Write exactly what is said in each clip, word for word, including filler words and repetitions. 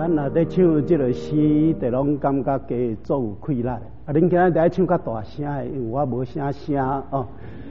咱若咧唱即个诗，就拢感觉加足有气力。啊，恁今仔日唱较大声的，因为我无啥声哦。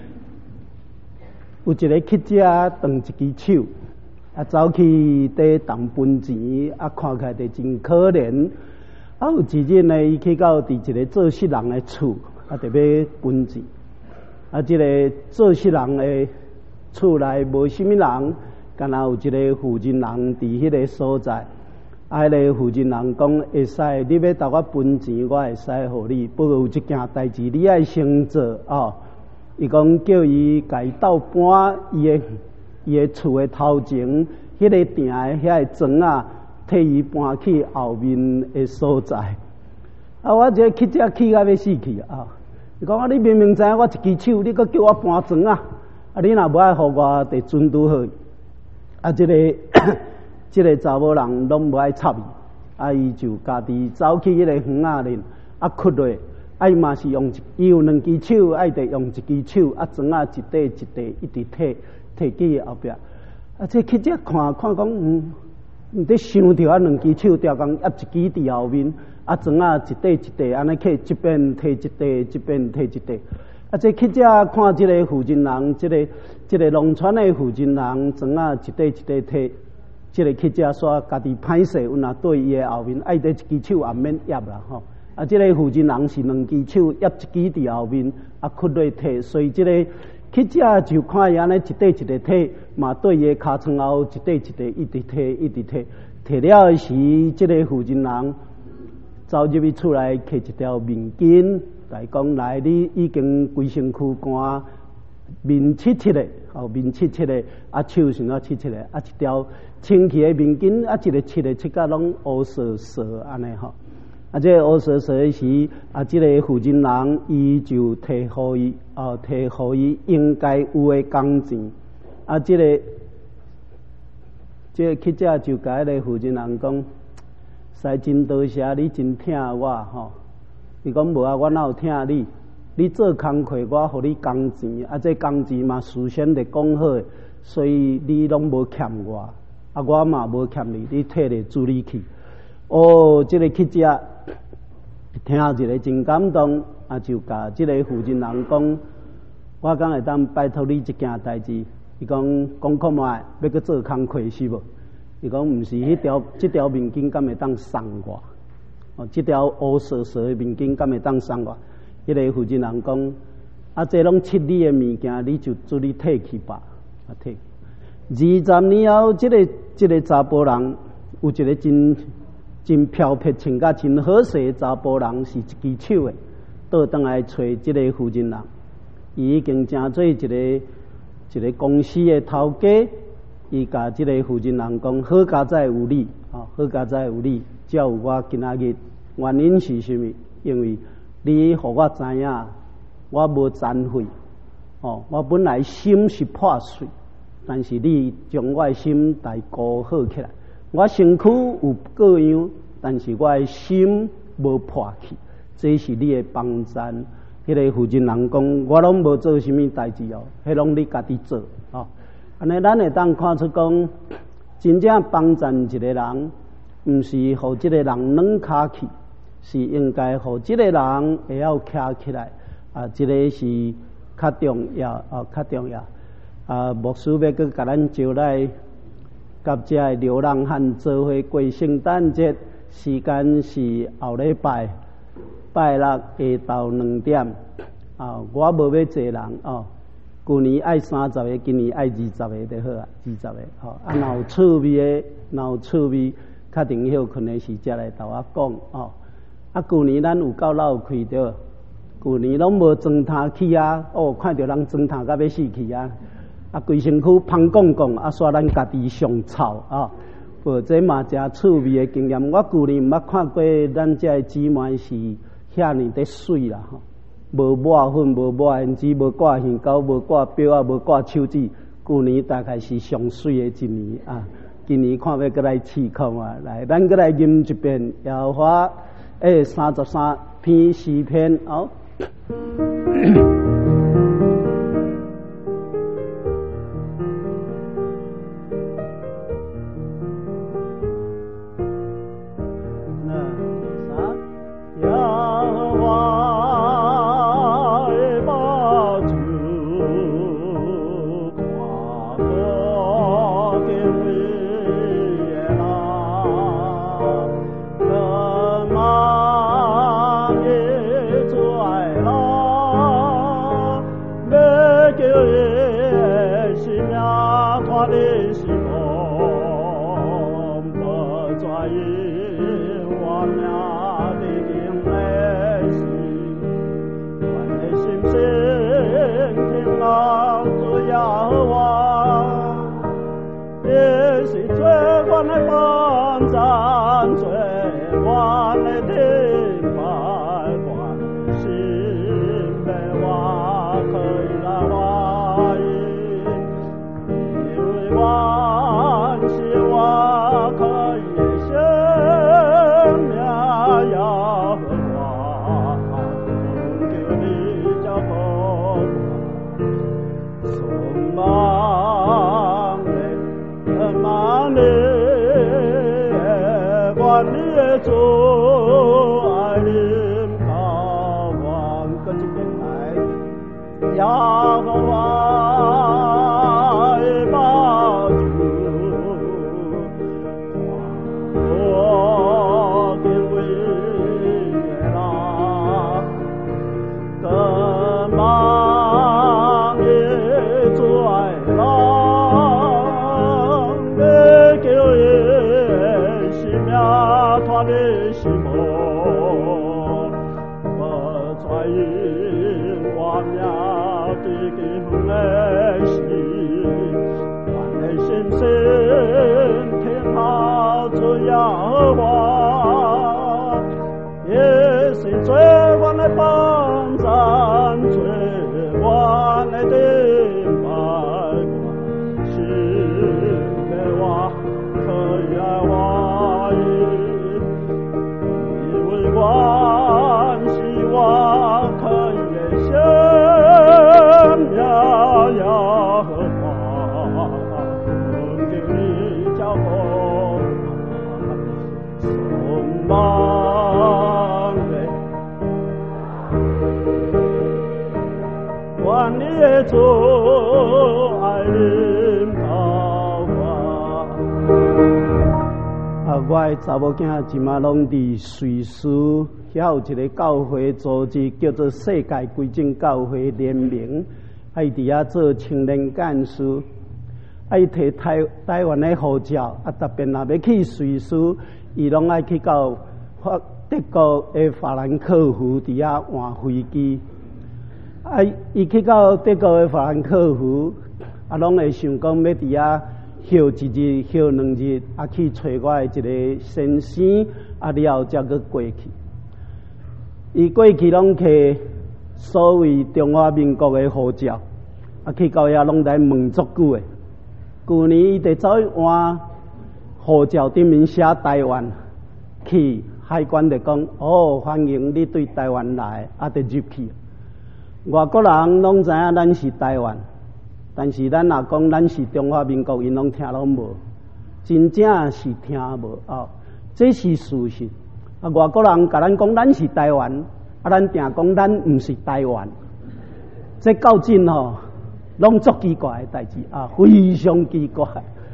有一个乞者断一支手，啊，走去底当分钱，啊，看起来就真可怜。啊，有一日呢，伊去到伫一个做事人的厝，啊，就要分钱。啊，即个做事人的厝内无啥物人，敢若有一个负责人伫迄个所在。啊，迄个负责人讲会使，你要甲我分钱，我会使互你。不过有一件代志你爱先做哦。伊讲叫伊家斗搬伊的伊的厝的头前，迄、那个埕的遐个砖啊，替伊搬去后面的所在。啊，我这乞者气到要死去啊！伊讲啊，你明明知影我一支手，你阁叫我搬砖啊！啊，你若无爱互我，就准拄好。啊，这个。即个查某人拢无爱插伊，啊，伊就家己走去迄个园仔里，啊，屈落，啊，伊嘛是用一，伊有两支手，啊，伊得用一支手，啊，砖啊一块一块一直摕摕去伊后壁，啊，这乞者看看讲，嗯，毋得想着啊，两支手调工压一支伫后面，啊，砖啊一块一块安尼去，一边摕一块，一边摕一块，啊，这乞者看即个负责人，即、这个即、这个农村的负责人，砖啊一块一块摕。即个乞者煞家己歹势，有若对伊的后面，爱得一支手也免压啦吼。啊，即、这个负责人是两支手压一支伫后面，啊，屈落摕，所以即个乞者就看伊安尼一块一块摕，嘛对伊的尻川后一块一块一直摕，一直摕，摕了时，即、这个负责人走入去厝内，摕一条面巾来讲，来你已经规身躯汗。面切切的，哦，面切切的，啊，手想要切切的，啊，一条清气的面巾，啊，一个切的切甲拢乌涩涩安尼吼，啊，这个乌涩涩的时，啊，这个负责人伊就提互伊，哦，提互伊应该有的工钱，啊，这个，这个乞者就甲迄个负责人讲，使真多谢你，真疼我吼，伊讲无啊，我哪有疼你？你做工课，我互你工钱，啊，这工钱嘛事先就讲好的，所以你拢无欠我，啊，我嘛无欠你，你摕咧助你去。哦，这个乞者听一个真感动，啊，就甲这个负责人讲，我敢会当拜托你一件代志。伊讲讲看卖，要去做工课是无？伊讲毋是，迄条这条面巾敢会当送我？哦，这条乌涩涩的面巾敢会当送我？迄个负责人讲，啊，这拢七你的物件，你就做你摕去吧，啊，摕。二十年后，这个这个查甫人有一个真真漂泊、穿甲真好势的查甫人，是一支手的，倒转来找这个负责人。伊已经成做一个一个公司的头家，伊甲这个负责人讲：好佳哉有你，啊，好佳哉有你，才有我今仔日。原因是啥物？因为你互我知影，我无残废，哦，我本来心是破碎，但是你将我的心来固好起来。我身躯有各样，但是我的心无破去，这是你的帮赞。迄、那个负责人讲，我拢无做什么代志哦，迄拢你家己做哦。安尼咱会当看出讲，真正帮赞一个人，毋是互这个人软骹去。是应该互即个人会晓徛起来啊！即、这个是较重要啊，较重要啊！牧师要去甲咱招来，甲这个流浪汉做伙过圣诞节，时间是后礼拜拜六下昼两点啊！我无要坐人哦，旧年爱三十个，今年爱二十个就好啊，二十个哦。啊，若有趣味的，若有趣味，确定休困的时，才来同我讲哦。啊，旧年咱有够老开着，旧年拢无装塔去啊！哦，看到人装塔甲要死去啊！啊，规身躯芳讲讲，啊，煞咱家己上臭啊！无这嘛真趣味的经验。我旧年毋捌看过咱这个姊妹是遐尼得水啦吼，无抹粉，无抹胭脂，无挂线膏，无挂表啊，无挂手指。旧年大概是上水的一年啊！今年看要过来试看啊！来，咱过来吟一遍摇花。诶，三十三篇诗篇哦。 是最远的本站，最远的停牌馆，心的我可以来欢迎，因为我是我可以生命要和我，求你叫我从忙的忙的，管你的主爱领高望，跟这边来，要和我。我的查某囝即马拢伫瑞士，遐有一个教会组织叫做世界归正教会联盟，啊，伊伫遐做青年干事，啊，伊摕台台湾的护照，啊，特别若要去瑞士，伊拢爱去到法德国的法兰克福伫遐换飞机，啊，伊去到德国的法兰克福，啊，拢会想讲要伫遐。休一日，休两日，啊，去找我的一个先生，啊，了后才去过去。伊过去拢摕所谓中华民国的护照，啊，去到遐拢来问足久的。去年伊得走去换护照顶面写台湾，去海关就讲，哦，欢迎你对台湾来，啊，得入去。外国人拢知影咱是台湾。但是咱若讲咱是中华民国，因拢听拢无，真正是听无哦，这是事实。啊，外国人甲咱讲咱是台湾，啊，咱定讲咱毋是台湾，这到真吼，拢足奇怪的代志啊，非常奇怪。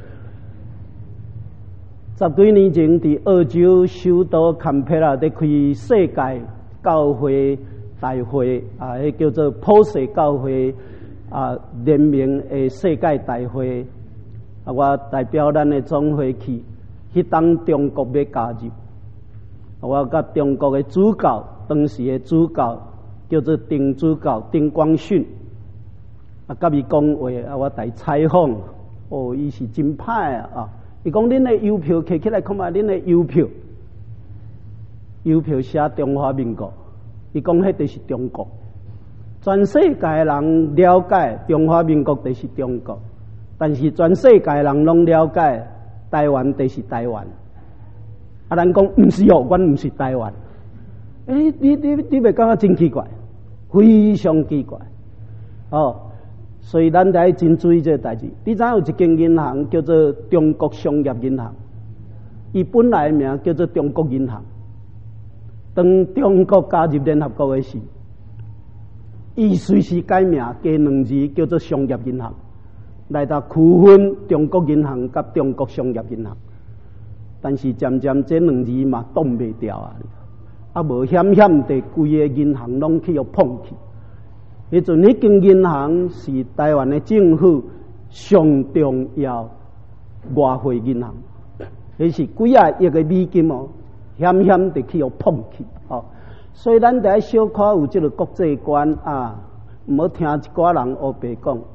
十几年前伫澳洲首都坎培拉伫开世界教会大会啊，迄叫做普世教会。啊，联名的世界大会，啊，我代表咱的总会去，迄当中国要加入，啊，我甲中国的主教，当时的主教叫做丁主教丁光训，啊，甲伊讲话，啊，我来采访，哦，伊是真歹啊，啊，伊讲恁的邮票摕起来看卖，恁的邮票，邮票写中华民国，伊讲迄就是中国。全世界人了解中华民国就是中国，但是全世界人拢了解台湾就是台湾。啊，咱讲毋是哦，阮毋是台湾。诶、欸，你你你袂感觉真奇怪，非常奇怪。哦，所以咱得真注意这个代志。你知影有一间银行叫做中国商业银行，伊本来名叫做中国银行。当中国加入联合国的时，伊随时改名，加两字叫做商业银行，来到区分中国银行甲中国商业银行。但是渐渐这两字嘛挡袂掉啊，啊无险险地规个银行拢去互碰去。迄阵迄间银行是台湾的政府上重要外汇银行，迄是几啊亿个美金哦，险险地去互碰去哦。所以咱得小可有这个国际观啊，毋好听一寡人黑白讲，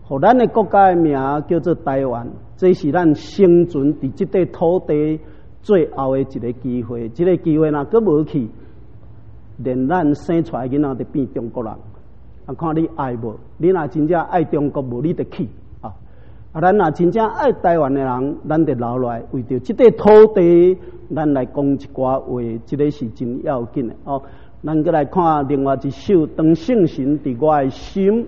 互咱的国家的名叫做台湾，这是咱生存伫这块土地最后的一个机会。这个机会若阁无去，连咱生出来囡仔都变中国人。啊，看你爱无？你若真正爱中国无，你得去啊！啊，咱若真正爱台湾的人，咱得留落来，为着这块土地，咱来讲一寡话，这个是真要紧的哦。咱再来看另外一首《当圣神伫我的心》。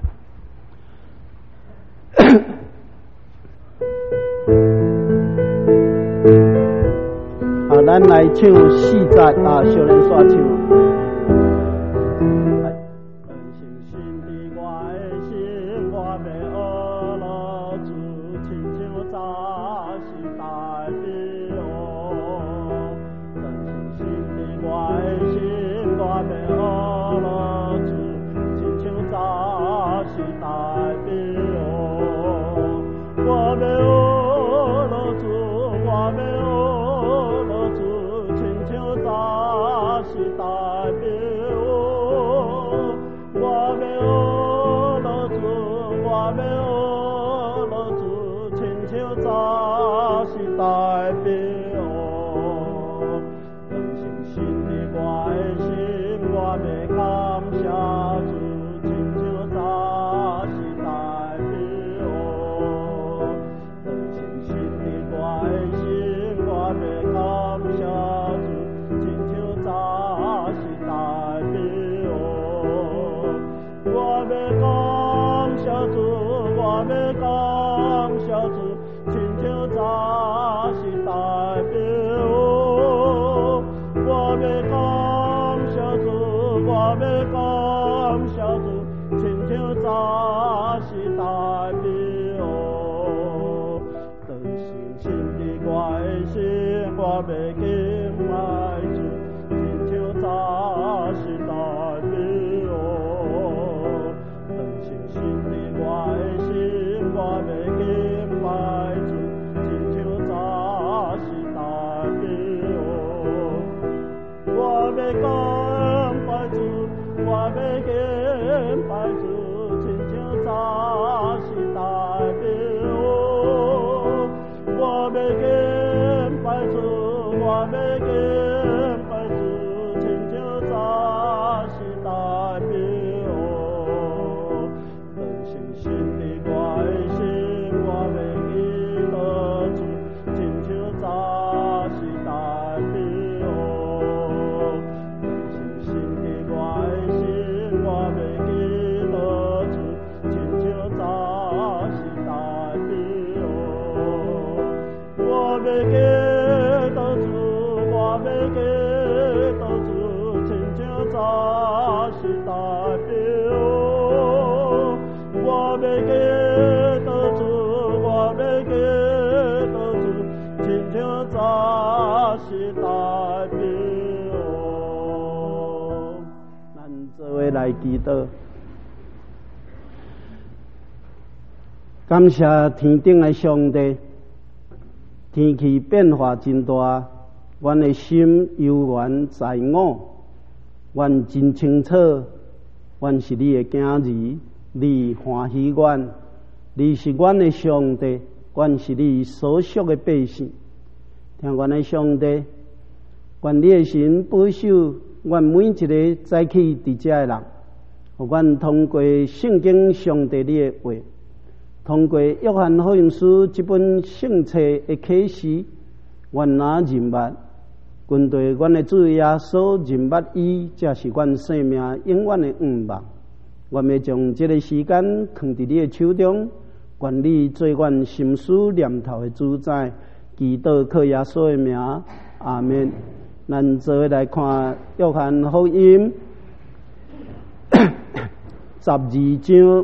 啊，咱来唱四节啊，小人煞唱。来祈祷，感谢天顶的上帝。天气变化真大，阮的心悠远在我，阮真清楚，阮是你的囝儿，你欢喜阮，你是阮的上帝，阮是你所属的百姓。听阮的上帝，愿你的神保守阮每一个早起伫遮的人，互阮通过圣经上帝你的话，通过约翰福音书这本圣册的启示，阮若认捌，跟对阮的主耶稣认捌伊，才是阮生命永远的盼望。阮要将这个时间放伫你的手中，愿你做阮心思念头的主宰。祈祷靠耶稣的名，阿们。咱做来看约翰福音十二章，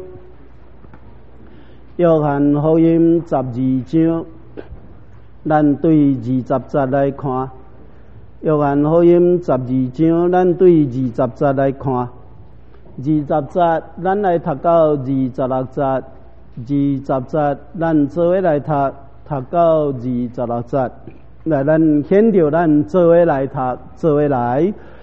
约翰福音十二章，咱对二十节来看。约翰福音十二章，咱对二十节来看。二十节，咱来读到二十六节。二十节，咱做伙来读，读到二十六节。来，咱显着咱做伙来读，做伙来。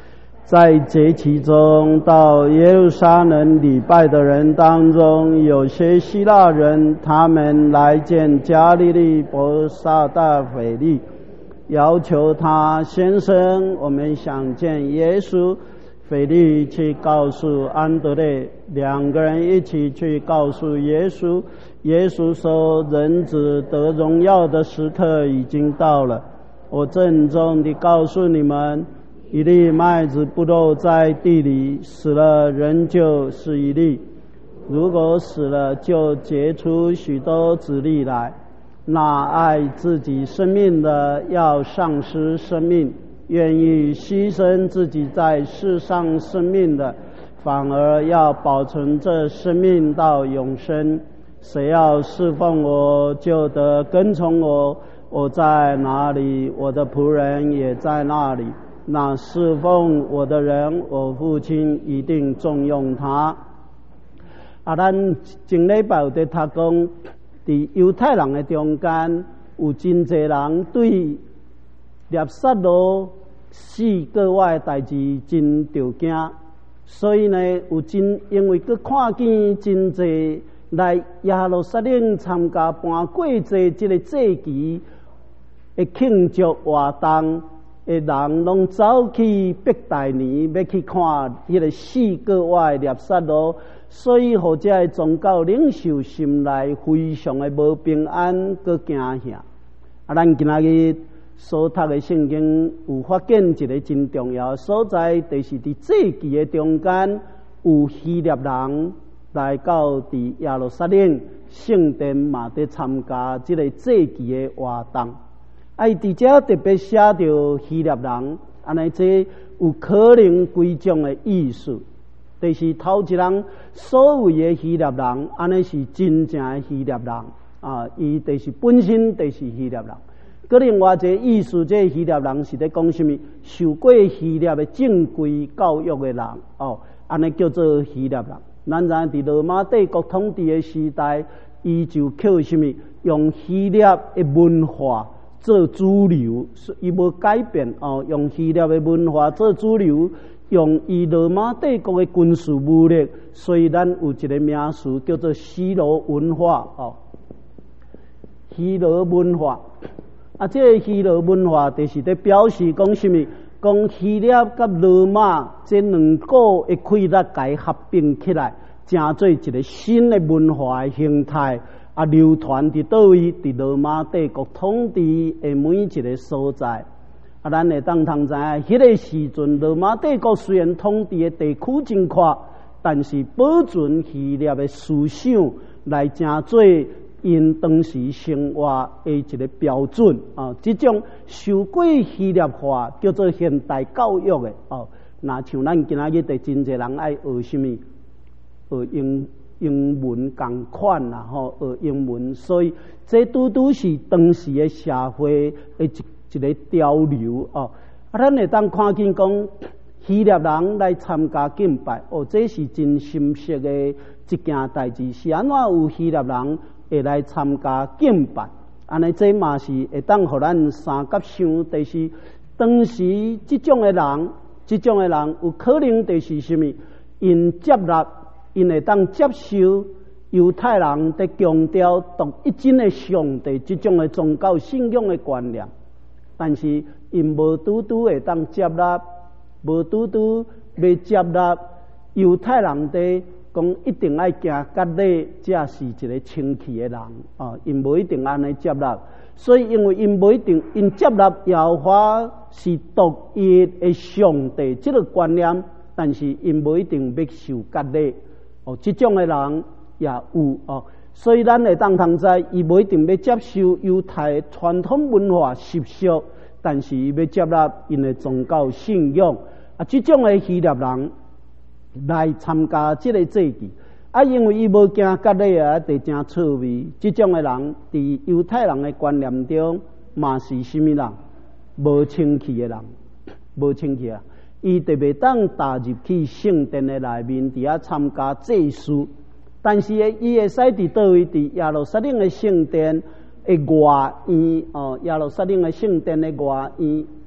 在节期中到耶路撒冷礼拜的人当中，有些希腊人，他们来见加利利伯撒大腓力，要求他先生，我们想见耶稣。腓力去告诉安德烈，两个人一起去告诉耶稣。耶稣说，人子得荣耀的时刻已经到了。我郑重地告诉你们，一粒麦子不落在地里，死了仍旧是一粒；如果死了，就结出许多子粒来。那爱自己生命的，要丧失生命；愿意牺牲自己在世上生命的，反而要保存这生命到永生。谁要侍奉我，就得跟从我。我在哪里，我的仆人也在那里。那侍奉我的人，我父亲一定重用他。啊，咱前礼拜有在读讲，伫犹太人的中间，有真侪人对列撒罗死过外的代志真着惊，所以呢，有真因为佮看见真侪来耶路撒冷参加搬过节这个祭期的庆祝活动的人，拢走去北大尼要去看迄个死过外的列撒罗，所以或者的宗教领袖心内非常的无平安，佮惊吓。啊，咱今仔日所读的圣经有发现一个真重要的所在，就是伫祭期的中间，有希腊人来到伫耶路撒冷圣殿嘛，伫参加这个祭期的活动。啊，伊伫遮特别写着希腊人，安尼这有可能几种的意思。就是头一人所谓的希腊人，安尼是真正的希腊人啊，伊就是本身就是希腊人。个另外一个意思，这希腊人是咧讲什么？受过希腊的正规教育的人哦，安尼叫做希腊人。咱知伫罗马帝国统治的时代，伊就靠什么？用希腊的文化做主流，伊无改变哦，用希腊的文化做主流，用伊罗马帝国的军事武力，所以咱有一个名词叫做希罗文化哦，希罗文化。啊，这个希罗文化就是在表示讲什么？讲希腊甲罗马这两个的规律改合并起来，成做一个新的文化的形态。啊，流传伫倒位？伫罗马帝国统治的每一个所在。啊，咱会当通知影，迄个时阵罗马帝国虽然统治的地区真阔，但是保存希腊的思想来成做因当时生活的一个标准啊，这种受过希腊化叫做现代教育的哦。那像咱今仔日的真侪人爱学什么？学英英文共款啦，吼，学英文，所以这拄拄是当时的社会的一一个潮流哦。啊，咱会当看见讲希腊人来参加敬拜，哦，这是真深刻的一件代志。是安怎有希腊人会来参加敬拜？安尼这嘛是会当互咱三角想，就是当时这种的人，这种的人有可能就是什么？因接纳，因会当接受犹太人在强调独一真的上帝这种的宗教信仰的观念，但是因无拄拄会当接纳，无拄拄要接纳犹太人的。讲一定爱行割礼，才是一个清气的人啊！因无一定安尼接纳，所以因为因无一定因接纳耶和华是独一的上帝这个观念，但是因无一定要受割礼哦。这种的人也有哦，所以咱会当通知，伊无一定要接受犹太传统文化习俗，但是伊要接纳因的宗教信仰啊。这种的希腊人来参加这个祭祀啊，因为伊无行割礼啊，就真错位。这种的人，伫犹太人的观念中，嘛是什么人？无清气的人，无清气啊！伊特别当踏入去圣殿的内面，伫遐参加祭祀，但是伊会使伫倒位？伫耶路撒冷的圣殿的外院哦，耶路撒冷的圣殿的外院。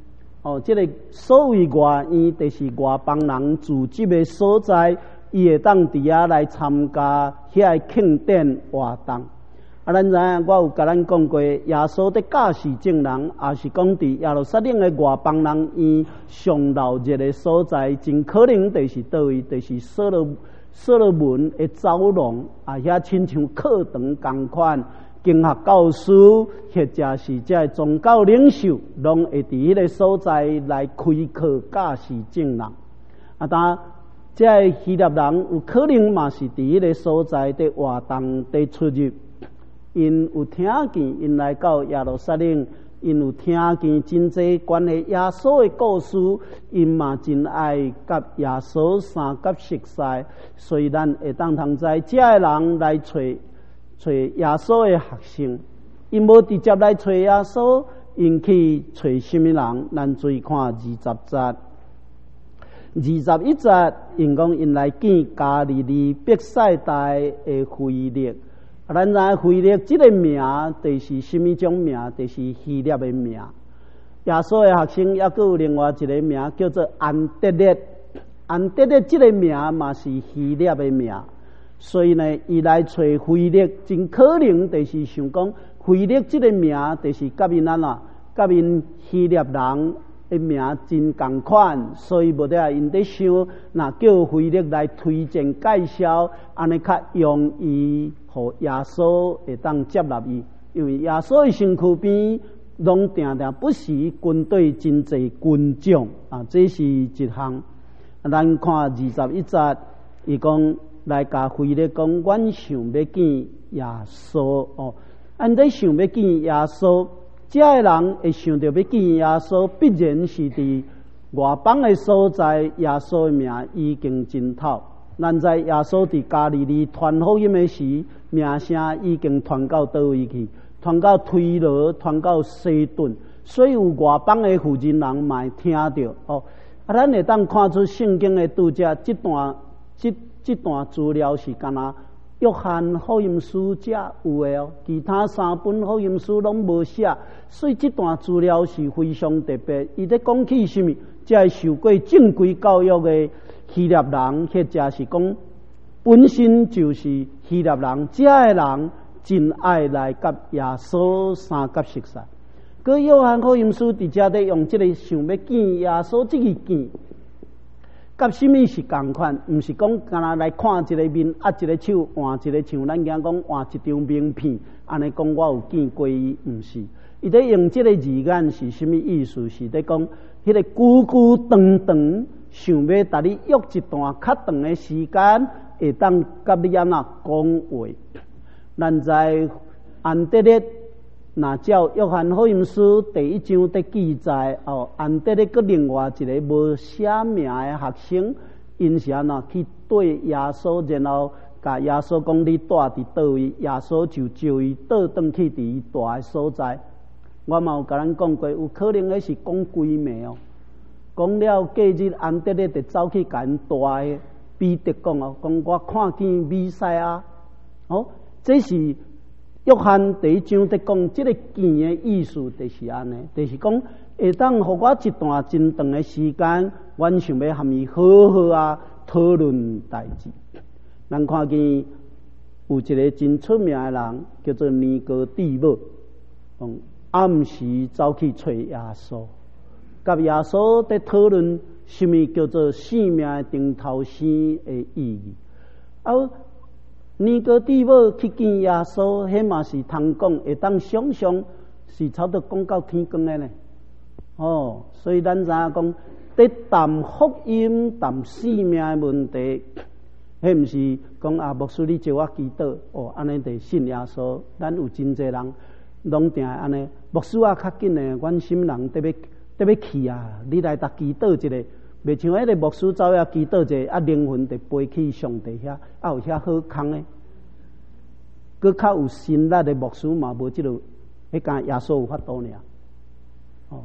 哦，这个所谓外院，就是外邦人聚集的所在，伊会当伫遐来参加遐庆典活动。啊，咱知影，我有甲咱讲过，耶稣的驾驶证人，也是讲伫耶路撒冷的外邦人院上闹热的所在，真可能就是倒位，就是所罗所罗门的走廊，啊，遐亲像课堂共款，经学教师或者是这宗教领袖，拢会伫迄个所在来开课驾驶证人。啊，当这希腊人有可能嘛是伫迄个所在的活动的出入。因有听见，因来到耶路撒冷，因有听见真济关于耶稣的故事，因嘛真爱甲耶稣三甲熟悉，所以咱会当通知这个人来找找耶稣的学生，因无直接来找耶稣，因去找什么人？咱注意看二十节，二十一节，因讲因来见加利利伯赛大的腓力。啊，咱知腓力这个名，就是什么种名？就是希腊的名。耶稣的学生也有另外一个名，叫做安德烈。安德烈这个名嘛是希腊的名，所以呢，伊来找腓力，真可能就是想讲，腓力这个名，就是甲因咱啊，甲因希腊人的名真共款，所以无得因在想，那叫腓力来推荐介绍，安尼较容易。互耶稣会当接纳伊，因为耶稣的身躯边拢定定不时军队真济军将啊，这是一项。咱看二十一节，伊讲来甲腓力讲，阮想要见耶稣哦。按在想要见耶稣，这个人会想到要见耶稣，必然是伫外邦的所在，耶稣的名已经真透。咱在耶稣伫加利利传福音的时，名声已经传到倒位去，传到推罗，传到西顿，所以有外邦的负责人嘛会听到哦。啊，咱会当看出圣经的读者，这段这这段资料是干那约翰福音书才有的哦，其他三本福音书拢无写，所以这段资料是非常特别。伊在讲起什么？这受过正规教育的希腊人，或者是讲本身就是希腊人，这个人真爱来甲耶稣三甲熟悉。个约翰福音书伫遮咧用这个想要见耶稣这个见，甲什么是同款？毋是讲干那来看一个面，压一个手，换一个像咱讲讲换一张名片，安尼讲我有见过伊，毋是。伊咧用这个字眼是什么意思？是咧讲迄个久久长长，想要带你约一段较长的时间，会当甲你安那讲话。咱在安德烈。那照约翰福音书第一章的记载，哦，安德烈个另外一个无写名的学生，因是安那去对耶稣，然后甲耶稣讲你住伫倒位，耶稣就招伊倒转去伫伊住的所在。我嘛有甲咱讲过，有可能迄是讲鬼暝哦。讲了隔日，安德烈就走去甲因住的彼得讲哦，讲我看见弥赛亚，哦，这是。约翰第一章在讲这个见的意思，就是安尼，就是讲会当互我一段真长的时间，阮想要和伊好好啊讨论代志。咱看见有一个真出名的人，叫做尼哥底母，嗯，暗时走去找耶稣，甲耶稣在讨论什么叫做生命的顶头生的意义，啊。尼哥底母去见耶稣，迄嘛是通讲，会当想象是差不多讲到天光的呢。哦，所以咱知影讲，在谈福音、谈生命的问题，迄毋是讲啊，牧师你招我祈祷，哦，安尼就信耶稣。咱有真济人拢定安尼，牧师啊，较紧的，阮心人得要得要去啊，你来搭祈祷一个。袂像迄个牧师走遐祈祷者，啊灵魂就飞去上帝遐，啊有遐好空诶。佮较有心力的牧师嘛，无即落，迄间耶稣有法度尔。哦，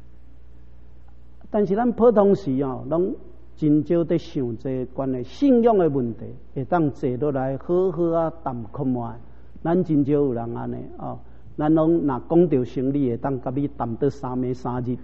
但是咱普通时哦，拢真少在想这关于信仰的问题，会当坐落来好好啊谈看卖。咱真少有人安尼哦，咱拢若讲到生理，会当甲你谈到三暝三日。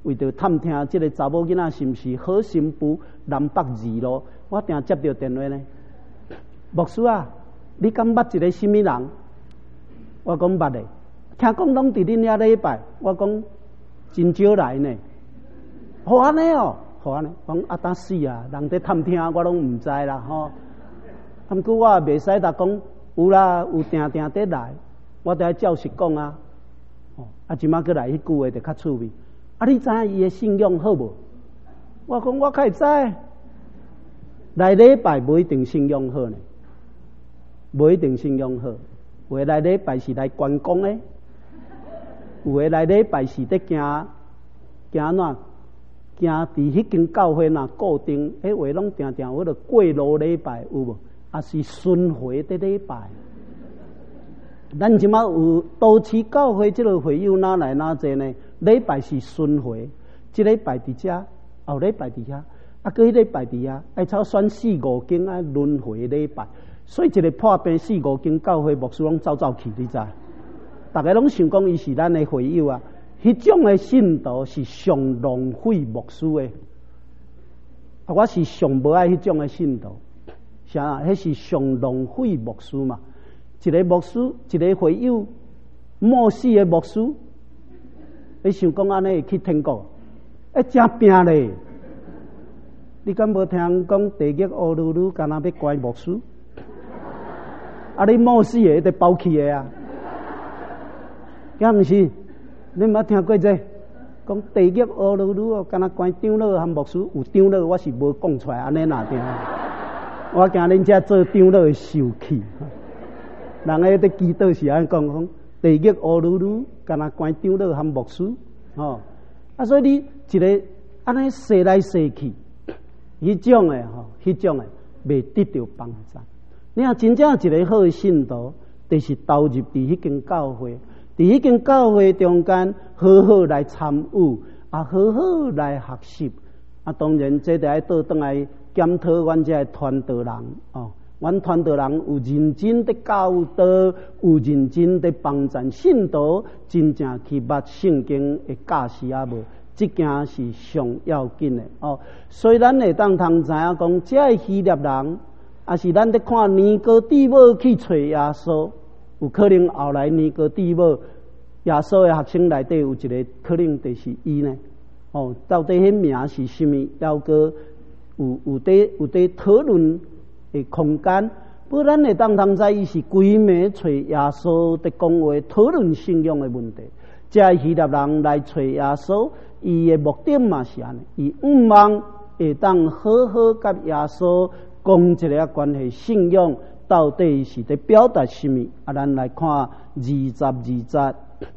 为着探听这个查某囡仔是毋是好心妇南北二路，我定接到电话呢。牧师啊，你敢捌一个什么人？我讲捌嘞，听讲拢伫恁遐礼拜。我讲真少来呢。好安尼哦，好安尼。讲啊，当死啊，人伫探听，我拢毋知啦吼。毋过我也袂使达讲有啦，有定定得来，我得照实讲啊。哦，啊，即马过来迄句话就较趣味。啊，你知影伊诶信仰好无？我讲我较会知，来礼拜无一定信仰好呢，无一定信仰好。有诶来礼拜是来观光诶，有诶来礼拜是伫行行哪行伫迄间教会哪固定，迄话拢定定迄个过路礼拜有无？啊是巡回伫礼拜。咱即马有都市教会即个会友哪来哪济呢？礼拜是巡回，即礼拜伫遮，后礼拜伫遐，啊，过迄礼拜伫遐，爱操选四五间啊轮回礼拜，所以一个破病四五间教会牧师拢走走去，你知？大家拢想讲伊是咱的会友啊，迄种的信徒是上浪费牧师的，啊，我是上无爱迄种的信徒，啥？迄是上浪费牧师嘛。一个牧师，一个会友，末世的牧师，你想讲安尼会去天国？哎，真拼咧！你敢无听讲地狱乌噜噜，干那要关牧师？啊，你末世的得包起的啊？敢毋是？你捌听过这？讲地狱乌噜噜哦，干那关长老和牧师，有长老我是无讲出来，安尼哪定？我惊恁遮做长老会受气。人个伫祈祷是安讲讲，地狱乌噜噜，干那关长老和牧师，吼、哦、啊！所以你一个安尼踅来踅去，迄种诶吼，迄种诶未得到帮助。你若真正一个好信徒，就是投入伫迄间教会，伫迄间教会中间，好好来参与，啊，好好来学习。啊，当然这得爱倒转来检讨阮这传道人哦。阮传道人有认真的教导，有认真的帮助信徒，真正去捌圣经的教示啊无？这件是上要紧的哦。所以咱会当通知影讲，这个希腊人，也是咱伫看尼哥底母去找耶稣，有可能后来尼哥底母耶稣的学生内底有一个，可能就是伊呢。哦，到底迄名是什么？要个有有伫有伫讨论的空间，不过咱会当通知伊是规暝找耶稣的讲话，讨论信仰的问题。这希腊人来找耶稣，伊的目的嘛是安尼，伊毋望会当好好甲耶稣讲一个关系信仰到底是在表达什么？啊，咱来看二十二节。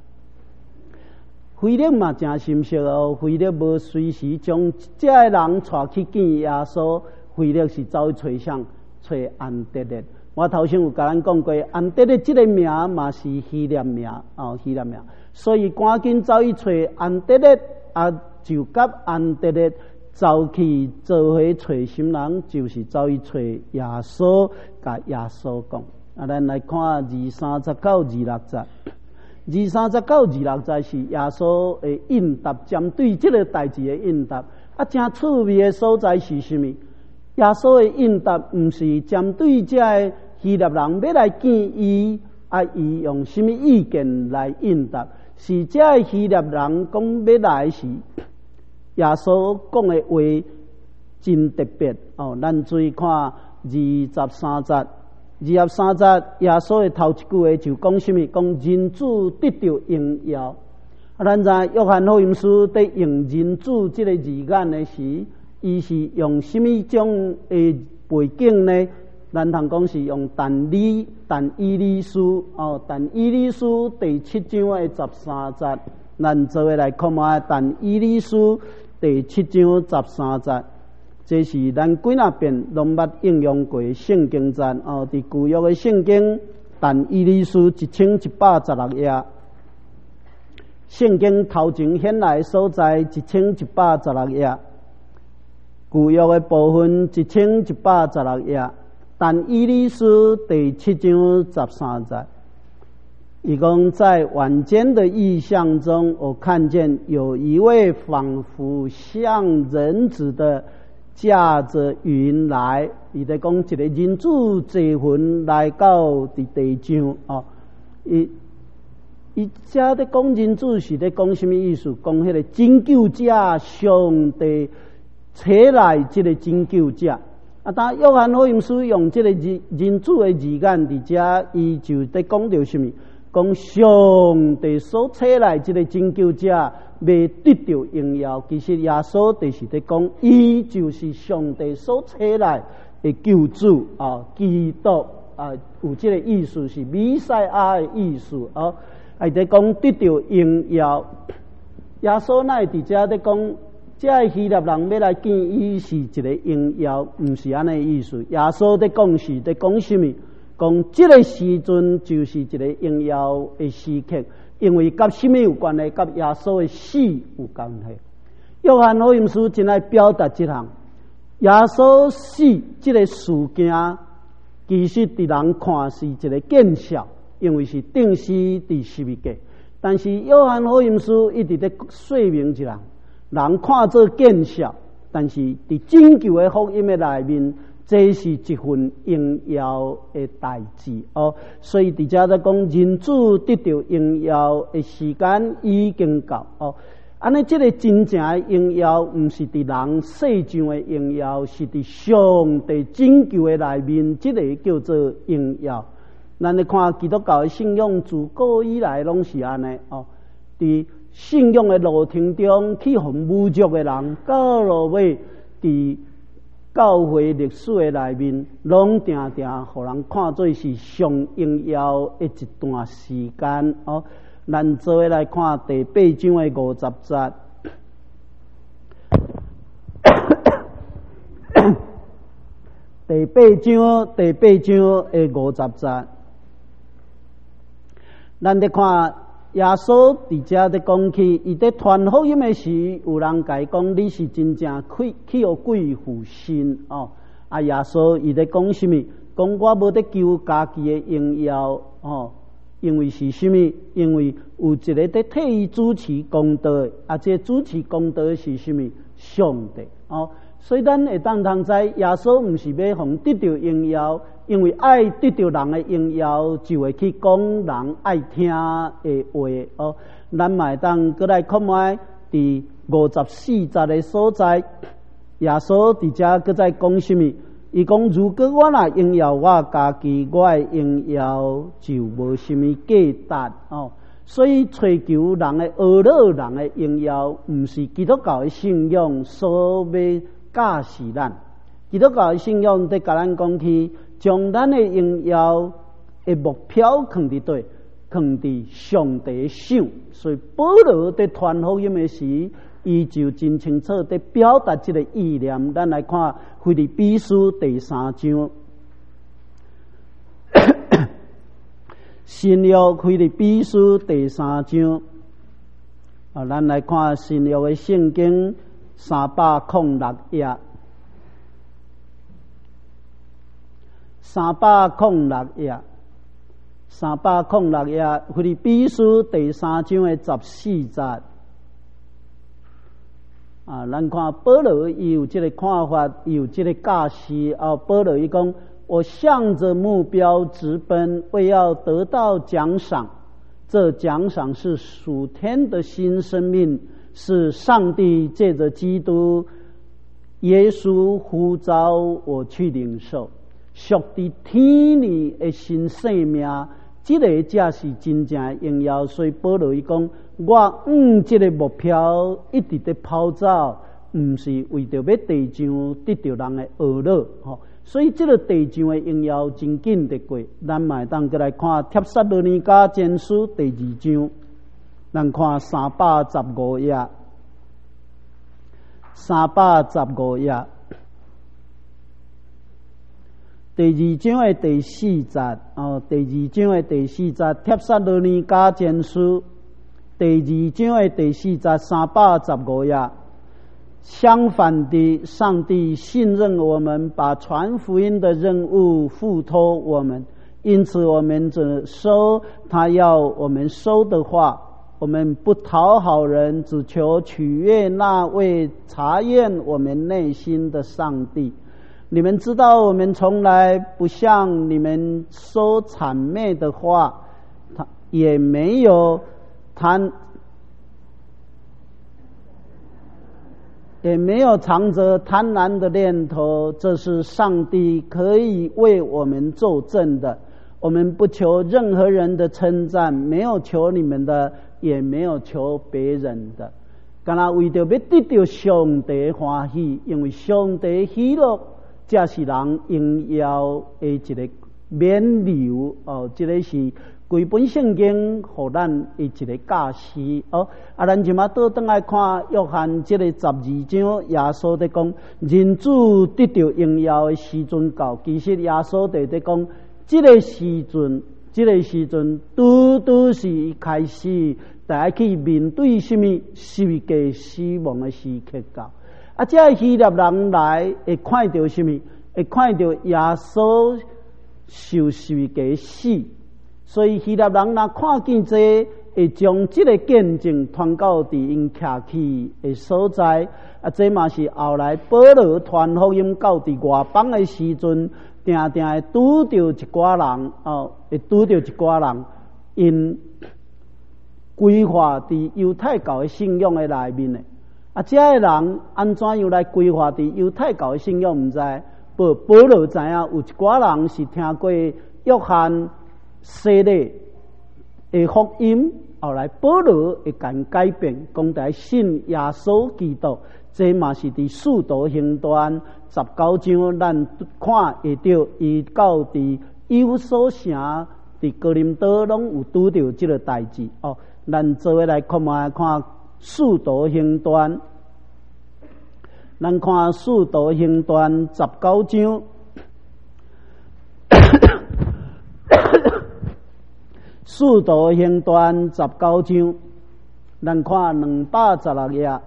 腓力嘛真心实哦，腓力无随时将这个人带去见耶稣。腓力是走去找谁？找安德烈。我头先有甲咱讲过，安德烈这个名嘛是希腊名哦，希腊名，所以赶紧走去找安德烈，啊，就甲安德烈走去做伙找什么人？就是走去找耶稣，甲耶稣讲。啊，咱来看二三十九、二六节。二三十九、二六节是耶稣的应答，针对这个代志的应答。啊，真趣味的所在是什么？耶稣的应答毋是针对这个希腊人要来见伊，啊，伊用什么意见来应答？是这个希腊人讲要来时，耶稣讲的话真特别哦。咱注意看二十三节。二十三节，耶稣的头一句话就讲什么？讲人子得到荣耀。啊，咱知约翰福音书在用人子这个字眼的时，伊是用什么种的背景呢？咱通讲是用但以但以理书哦，但以理书第七章的十三节，咱做伙来看下但以理书第七章十三节。这是咱几若遍拢捌应用过圣经赞哦，伫旧约的圣经，但以理书一千一百十六页，圣经头前显来所在一千一百十六页，旧约的部分一千一百十六页，但以理书第七章十三节， 伊讲在晚间的异象中，我看见有一位仿佛像人子的驾着云来，伊在讲一个人子坐云来到伫地上哦。伊伊遮在讲人子是在讲什么意思？讲迄个拯救者，上帝找来这个拯救者。啊，当约翰福音书用这个人人子的字眼伫遮，伊就在讲到什么？讲上帝所找来这个拯救者要得到荣耀，其实耶稣就是在讲，伊就是上帝所找来的救主啊，基督啊，有这个意思是弥赛亚的意思啊，还在讲得到荣耀。耶稣乃伫遮在讲，这希腊人要来见伊是一个荣耀，唔是安尼意思。耶稣在讲是在讲什么？讲这个时阵就是一个荣耀的时刻，因为甲什么有关系？甲耶稣的死有关系。约翰福音书真爱表达这项，耶稣死这个事件，其实伫人看是一个见效，因为是定死伫十字架。但是约翰福音书一直在说明一项，人看做见效，但是伫拯救的福音的内面。这是一份荣耀的代志哦，所以伫遮在讲人子得到荣耀的时间已经到哦。安尼，这个真正的荣耀，唔是伫人世上的荣耀，是伫上帝拯救的内面，这个叫做荣耀。咱来看基督教的信仰，自古以来拢是安尼哦。伫信仰的路程中，去互侮辱的人，到落尾伫。教会历史的内面，拢定定互人看做是上荣耀的一段时间哦。咱做伙来看第八章的五十节。第八章，第八章的五十节，咱得看。耶稣伫遮在讲起，伊在传福音的时，有人甲伊讲你是真正去去互贵妇神哦。啊，耶稣伊在讲什么？讲我无得求家己的荣耀哦，因为是什么？因为有一个在替伊主持公道，啊，这主持公道是什么？上帝哦。所以咱会当通知，耶稣毋是要互得到荣耀。因为爱得到人的荣耀，就会去讲人爱听的话哦。咱嘛当过来看卖伫五十四节的所在，耶稣伫遮搁在讲什么？伊讲如果我若荣耀我家己，我的荣耀就无什么价值哦。所以追求人的娱乐，人的荣耀，毋是基督教的信仰所要教示咱。基督教的信仰在甲咱讲起。将咱的荣耀的目标放伫对，放伫上帝的手。所以保罗在传福音的时，伊就真清楚地表达这个意念。咱来看腓立比书第三章，新约腓立比书第三章啊，咱来看新约的圣经三百零六页。三百零六页，三百零六页，腓立比书第三章的十四节啊，咱看保罗伊有这个看法，有这个教示啊。保罗伊讲：我向着目标直奔，为要得到奖赏。这奖赏是属天的新生命，是上帝借着基督耶稣呼召我去领受。属伫天里的新生命，这个才是真正的荣耀。所以保罗伊讲，我嗯，这个目标一直在跑走，唔是为着要地上得到人的娱乐吼。所以这个地上的荣耀真紧的过。咱嘛当过来看帖撒罗尼迦前书第二章，咱看三百十五页，三百十五页。第二章的第四节哦，第二章的第四节，帖撒罗尼迦前书第二章的第四节，三百十五页。相反的，上帝信任我们，把传福音的任务付托我们， 因此我们只收他要我们收的话，我们不讨好人，只求取悦那位查验我们内心的上帝。你们知道我们从来不向你们说谄媚的话，他也没有贪也没有藏着贪婪的念头，这是上帝可以为我们作证的。我们不求任何人的称赞，没有求你们的，也没有求别人的，干那为着要得到上帝欢喜，因为上帝喜乐，这是人应要的一个免流哦，这个是规本圣经给咱的一个教示哦。啊，咱即马倒转来看约翰这个十二章，耶稣在讲人子得到荣耀的时阵到，其实耶稣在在讲。这个时阵，这个时阵，拄拄是开始，大家去面对什么世界死亡的时刻到。啊，这希腊人来会看到什么？会看到耶稣受世界死，所以希腊人若看见这，会将这个见证传到伫因徛起的所在。啊，这嘛是后来保罗传福音到伫外邦的时阵。定定会拄到一寡人哦，会拄到一寡人，因规划伫犹太教的信仰的内面的。啊，这个人安怎样来规划伫犹太教的信仰？唔知，保保罗知影有一寡人是听过约翰洗礼的福音，后来保罗会甲改变，讲在信耶稣基督。这嘛是伫使徒行传十九章，咱看会到伊到伫有所城伫哥林多拢有拄到这个代志哦。咱做伙来看嘛，看使徒行传，咱看使徒行传十九章，使徒行传十九章，咱看两百十六页。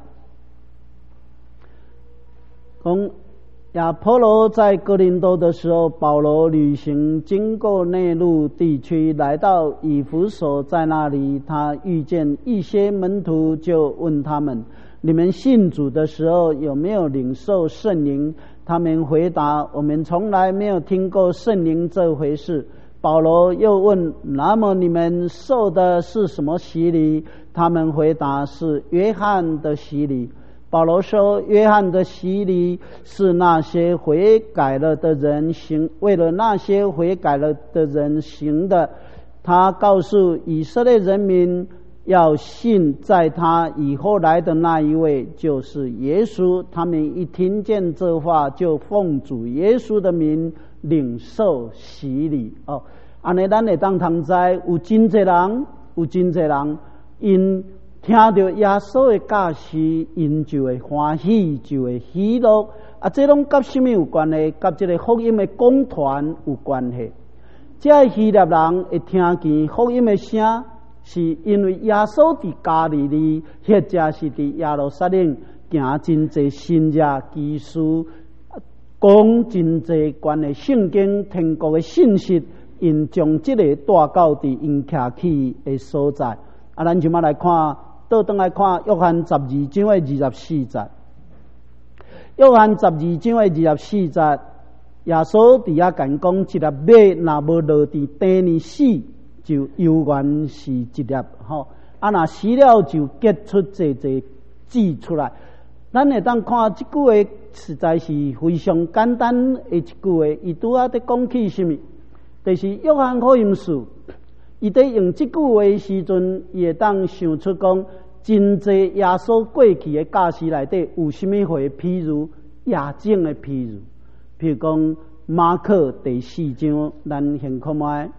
从亚波罗在哥林多的时候，保罗旅行经过内陆地区，来到以弗所，在那里他遇见一些门徒，就问他们：你们信主的时候有没有领受圣灵？他们回答：我们从来没有听过圣灵这回事。保罗又问：那么你们受的是什么洗礼？他们回答：是约翰的洗礼。保罗说：约翰的洗礼是那些悔改了的人行，为了那些悔改了的人行的。他告诉以色列人民，要信在他以后来的那一位，就是耶稣。他们一听见这话，就奉主耶稣的名领受洗礼。哦，安尼咱会当通知，有真侪人，有真侪人因。听到耶稣的教示，因就会欢喜，就会喜乐。啊，这拢甲什么有关系？甲这个福音的讲传有关系。这希腊人会听见福音的声，是因为耶稣伫加利利，或者是伫耶路撒冷行真侪新约基书，讲真侪关于圣经天国的信息，因将这个带到伫因徛起的所在。啊，咱就要来看。倒转来看约翰十二章的二十四节，约翰十二章的二十四节，耶稣伫遐讲讲一粒马若无落地地呢死，就犹原是一粒吼。啊，若死了就结出这这籽出来。咱会当看这句话，实在是非常简单的一句话。伊拄仔在讲起什么？就是约翰福音书。伊在用这句话的时阵，伊会当想出讲，真侪耶稣过去的教示内底有什么话？譬如夜景的譬如，譬如讲马可第四章，咱先看卖。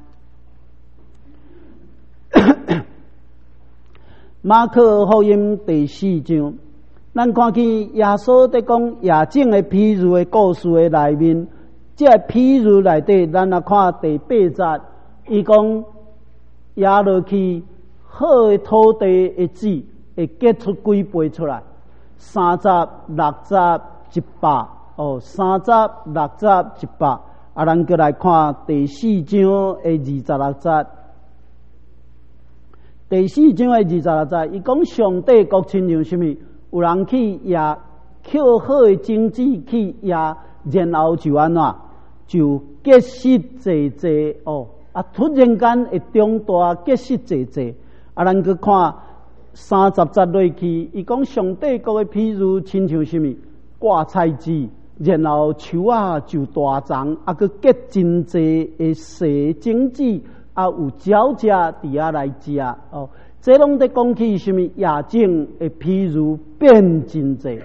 马可福音第四章，咱看见耶稣在讲夜景的譬如的故事的内面，这譬如内底，咱来看第八节，伊讲。也落去好的土地的籽会结出几倍出来？三十、六十、一百哦，三十、六十、一百。 啊，咱过来看第四章的二十六节。第四章的二十六节，伊讲上帝国亲像什么？有人去也扣好的经济去也，然后就安怎？就结实济济哦。啊！突然间会中大结实济济。啊，咱去看三十节落去，伊讲上帝国的譬如亲像什么？挂菜枝，然后树啊就大长，啊，佮结真济的细种子。啊，有鸟只伫遐来食哦，这拢在讲起什么野种的譬如变真济。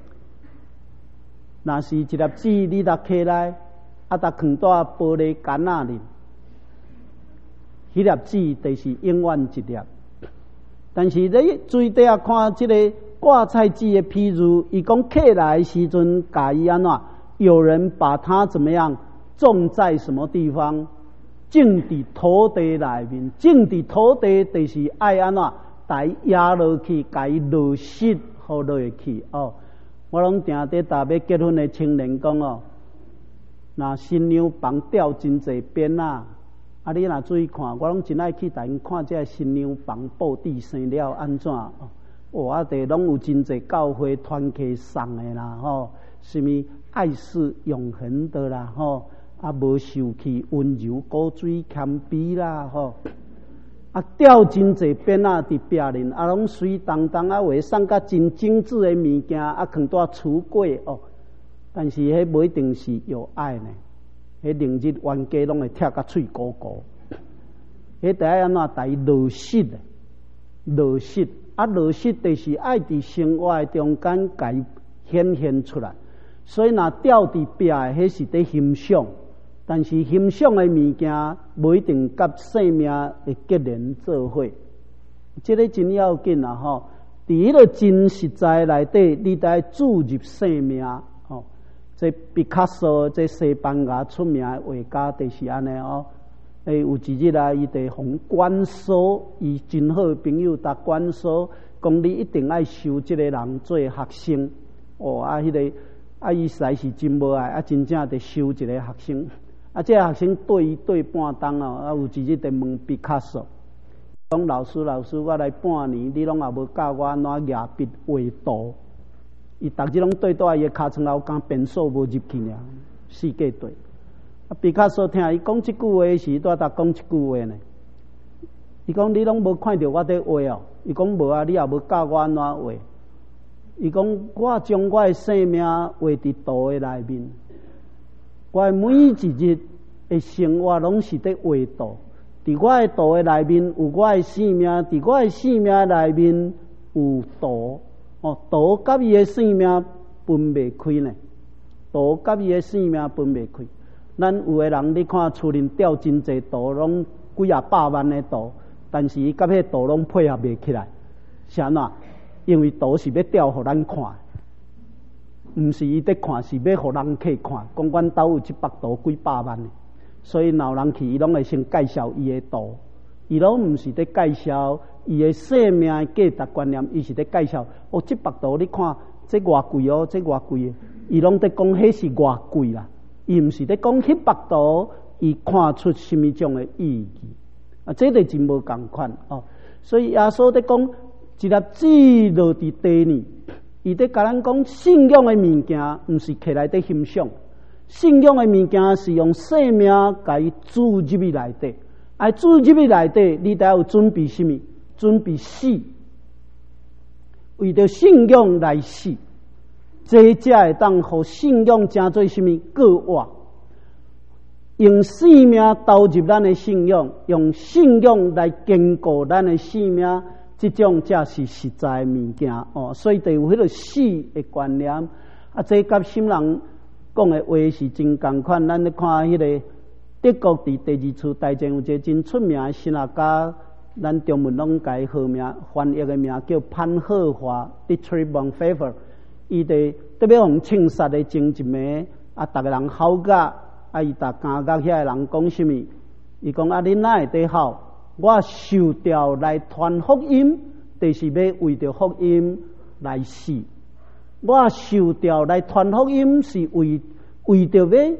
若是一粒籽，你搭起来，啊，搭放在玻璃罐仔里，迄粒籽就是永远一粒。但是你最底下看这个挂菜籽的譬如，伊讲起来的时阵，甲伊安怎？有人把它怎么样种在什么地方？种伫土地内面，种伫土地就是爱安怎，带压落去，甲伊落实好落去哦。我拢定伫搭要结婚的青年讲哦，那新娘房吊真济边啊，啊你若注意看，我拢真爱去带因看这新娘房布置生了安怎哦。哇，地拢有真济教会团契送的啦吼，什么爱是永恒的啦吼。啊，无受气温柔果水谦卑啦吼，啊吊真济边啊伫壁面，啊拢水当当啊，画送甲真精致的物件，啊放在橱柜哦。但是迄无一定是有爱呢，迄明日冤家拢会拆甲喙鼓鼓。迄第一安怎带落实的，落实啊落实就是爱伫生活中间甲伊显现出来。所以若吊伫壁的，迄是伫欣赏。但是欣赏的物件无一定甲生命会结连做伙，这个真要紧啊！吼，伫迄个真实在内底，你得注入生命哦。这毕卡索，这西班牙出名的画家，就是安尼哦。诶，有一日啊，伊伫互管所，伊真好的朋友搭管所，讲你一定爱收这个人做学生。哦，啊，迄、那个啊，伊实在是真无爱，啊，真正得收一个学生。啊，这个学生对伊对半冬哦，啊，有一日在问毕卡索，讲老师老师，我来半年，你拢也无教我安怎画笔画图。伊逐日拢对倒伊个尻川楼，讲变数无入去尔，世界对。啊，毕卡索听伊讲即句话时，拄搭讲一句话呢。伊讲你拢无看到我伫画哦，伊讲无啊，你也无教我安怎画。伊讲我将我的生命画伫图的内面。我每一日的生活拢是伫画图，伫我的图的内面有我的生命，伫我的生命内面有图。哦，图甲伊的生命分袂开呢，图甲伊的生命分袂开。咱有的人你看厝里吊真济图，拢几啊百万的图，但是伊甲迄图拢配合袂起来，是安怎？因为图是要吊互咱看。毋是伊伫看，是要互人客看。讲阮兜有一百图几百万的，所以闹人去，伊拢会先介绍伊的图。伊拢毋是伫介绍伊的生命的价值观念，伊是伫介绍哦，这百图你看，这偌贵哦，这偌贵的。伊拢伫讲迄是偌贵啦，伊毋是伫讲迄百图，伊看出什么种的意义啊？这个真无共款哦。所以耶稣伫讲一粒籽落伫地里。伊伫甲咱讲，信仰的物件毋是摕来伫欣赏，信仰的物件是用生命甲伊注入去内底，啊，注入去内底，你得有准备什么？准备死，为着信仰来死，这才会当互信仰成做什么果活？用生命投入咱的信仰，用信仰来坚固咱的生命。这种才是实在的物件哦，所以就有迄个死的观念啊。这甲心人讲的话是真共款。咱咧看迄个德国伫第二次大战有一个真出名的神学家，咱中文拢改号名翻译的名叫潘赫华 Dietrich Bonhoeffer。伊伫特别互枪杀的前一暝啊，逐个人吼甲啊，伊逐感觉遐个人讲什么？伊讲啊，恁哪会伫吼？我受调来传福音，就是要为着福音来死。我受调来传福音，是为为着要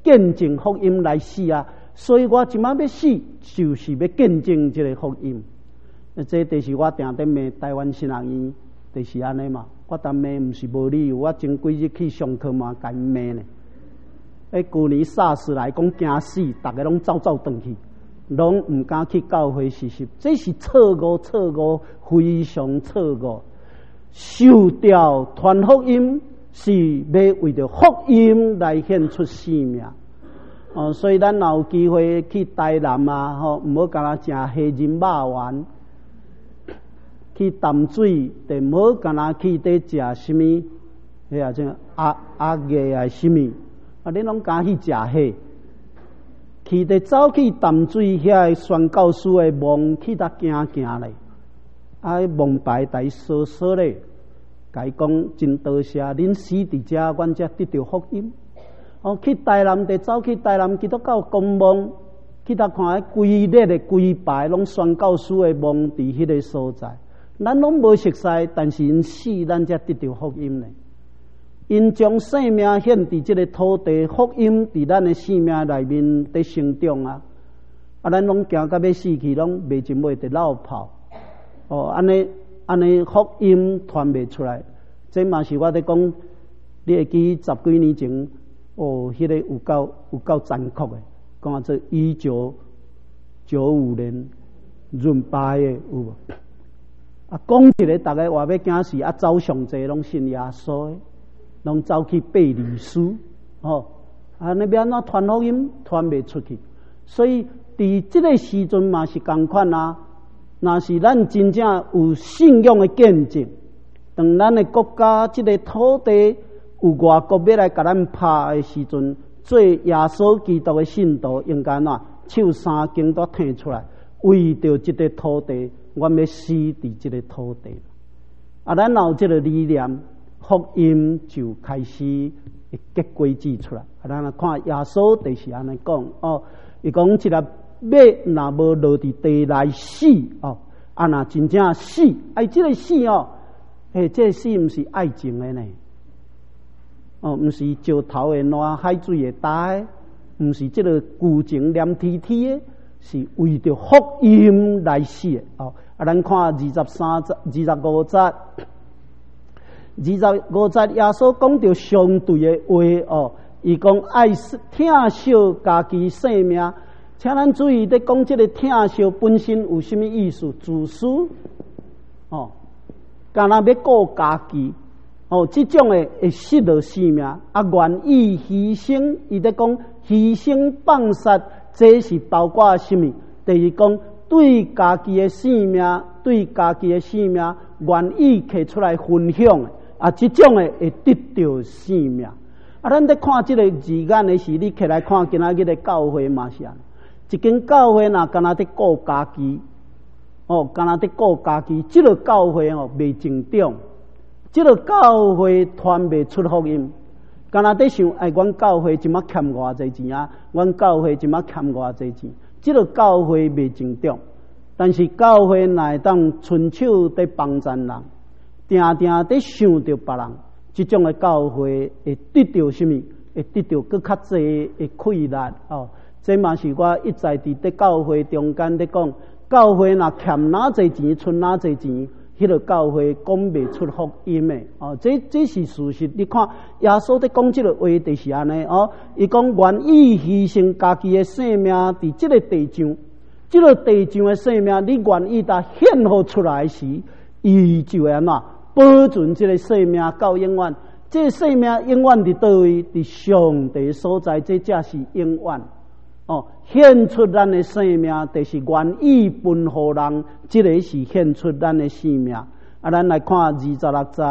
见证福音来死啊！所以我即摆要死，就是要见证这个福音。这就是我定定骂台湾新学院，就是安尼嘛。我当骂毋是无理由，我前几日去上课嘛，甲因骂呢。迄旧年 SARS 来讲惊死，逐个拢走走转去，拢毋敢去教会实习，这是错误，错误，非常错误。受掉传福音是要为着福音来献出性命。哦，所以咱若有机会去台南啊，吼，毋好干那食虾仁肉丸。去淡水，就唔好干那去伫食什么，迄啊种鸭鸭鸡啊什么，啊你拢敢去食迄？去伫走去淡水遐宣教师的梦，去甲行行咧，啊梦牌台说说咧，甲伊讲真多谢恁死伫遮，阮才得到福音。哦，去台南地走去台南基督教公墓，去甲看迄规日的规排拢宣教师的梦伫迄个所在。咱拢无熟悉，但是因死，咱才得到福音咧。因将生命献伫这个土地，福音伫咱的生命内面在成长啊！啊，咱拢行到要死去，拢未真袂得落跑。哦，安尼安尼福音传袂出来，这嘛是我伫讲。你会记十几年前，哦，迄、那个有够有够残酷诶，讲做一九九五年闰八月有无？啊，讲一个，大家话要惊死，啊，走上济拢信耶稣诶，拢走去背历史，哦，啊，那边怎传福音传袂出去？所以伫即个时阵嘛是共款啊。若是咱真正有信仰诶见证，当咱诶国家即个土地有外国要来甲咱拍诶时阵，做耶稣基督诶信徒，应该哪手三经都摕出来，为着即个土地。我要死伫这个土地，啊！咱有这个理念，福音就开始会结果子出来。啊！咱看耶稣就是安尼讲哦，伊讲一粒马若无落伫地内死哦，啊！若真正死，哎，这个死哦，哎，这个死毋是爱情的呢，哦，毋是石头的烂海水的大的，毋是这个旧情黏贴贴的。是为着福音来死的哦！啊，咱看二十三节、二十五节、二十五节，耶稣讲着相对的话哦，伊讲爱疼惜家己性命，请咱注意伫讲这个疼惜本身有什么意思？自私哦，干那要顾家己哦，这种的会失了性命，啊，愿意牺牲，伊伫讲牺牲放杀。这是包括什么？就是讲对家己的性命，对家己的性命，愿意摕出来分享的啊！这种的会得到性命。啊，咱在看这个字眼的时，你起来看今仔日的教会嘛是啊，一间教会若干那在顾家己，哦，干那在顾家己，这个教会哦未成长，这个教会传未出福音。干那在想，哎，阮教会即马欠偌济钱啊？阮教会即马欠偌济钱？即个教会未成长，但是教会乃当伸手在帮助人，定定在想着别人，即种的教会会得到什么？会得到更较济的快乐哦。这嘛是我一再伫在教会中间在讲，教会若欠哪济钱，出哪济钱。迄个教会讲袂出福音的哦，这这是事实。你看耶稣在讲这个话，就是安尼哦。伊讲愿意牺牲家己的性命，伫这个地上，这个地上的性命，你愿意他献付出来时，伊就会安怎保存这个性命到永远。这个性命永远伫倒位？伫上帝所在，这才是永远。哦，献出咱的生命，就是愿意分予人，这个是献出咱的生命。啊，咱来看二十六节，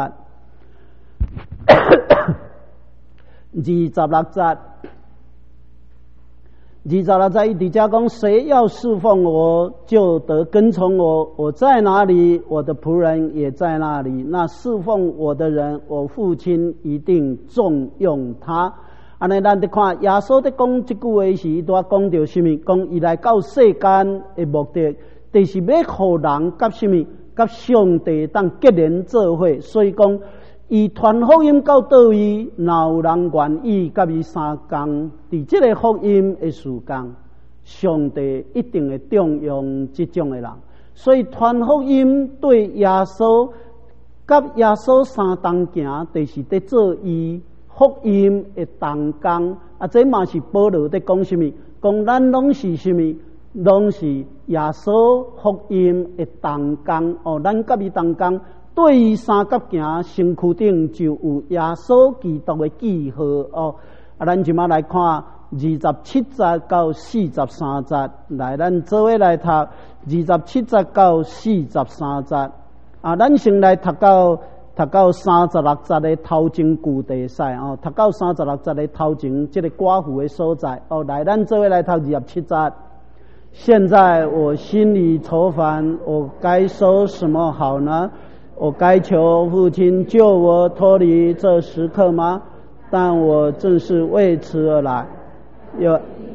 二十六节，二十六节，伊底下讲：谁要侍奉我，就得跟从我。我在哪里，我的仆人也在那里。那侍奉我的人，我父亲一定重用他。安尼，咱得看耶稣在讲这句话时，都讲到什么？讲伊来到世间的目的，就是要互人甲什么？甲上帝当结连做伙。所以讲， 伊传福音到倒位，若有人愿意甲伊相共，伫即个福音的事工，上帝一定会重用即种的人。所以传福音对耶稣甲耶稣相同行，就是伫做伊福音的同工。啊，这嘛是保罗伫讲什么？讲咱拢是什么？拢是耶稣福音的同工。哦，咱甲伊同工。对于三角形身躯顶就有耶稣基督的记号哦。啊，咱即马来看二十七节到四十三节，来，咱做伙来读二十七节到四十三节。啊，咱先来读到读到三十六节的头前句地使哦，读到三十六节的头前，这个寡妇的所在哦。来，咱做伙来读二十七节。现在我心里愁烦，我该说什么好呢？我该求父亲救我脱离这时刻吗？但我正是为此而来。有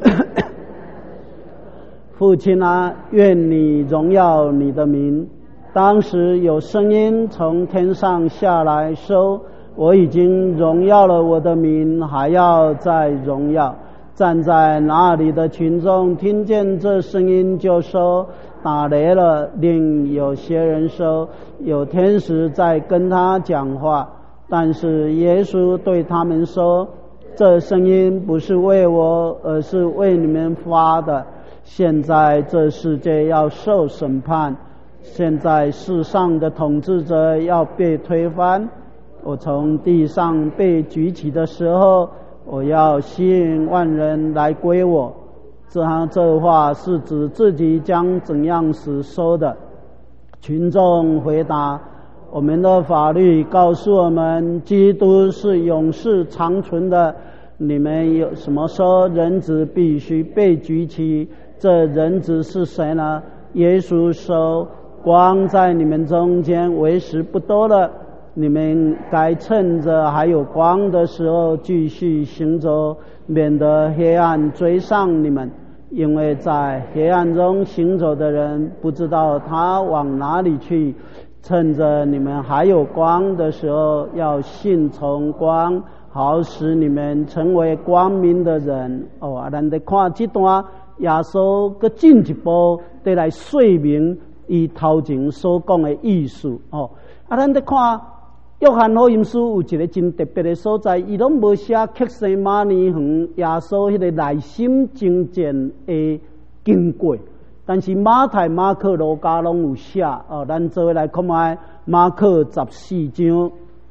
父亲啊，愿你荣耀你的名。当时有声音从天上下来说，我已经荣耀了我的名，还要再荣耀。站在那里的群众听见这声音，就说打雷了。另有些人说有天使在跟他讲话，但是耶稣对他们说，这声音不是为我，而是为你们发的。现在这世界要受审判，现在世上的统治者要被推翻。我从地上被举起的时候，我要吸引万人来归我。这行这话是指自己将怎样死说的。群众回答，我们的法律告诉我们，基督是永世长存的。你们有什么说人子必须被举起？这人子是谁呢？耶稣说，光在你们中间为时不多了，你们该趁着还有光的时候继续行走，免得黑暗追上你们。因为在黑暗中行走的人不知道他往哪里去。趁着你们还有光的时候，要信从光，好使你们成为光明的人。哦，啊，咱得看这段耶稣搁进一步得来说明伊头前所讲的意思。哦，啊，咱得看约翰福音书有一个真特别的所在，伊拢无写克西马尼园耶稣迄个内心征战的经过，但是马太、马可、路加拢有写。哦，咱做伙来看卖马可十四章，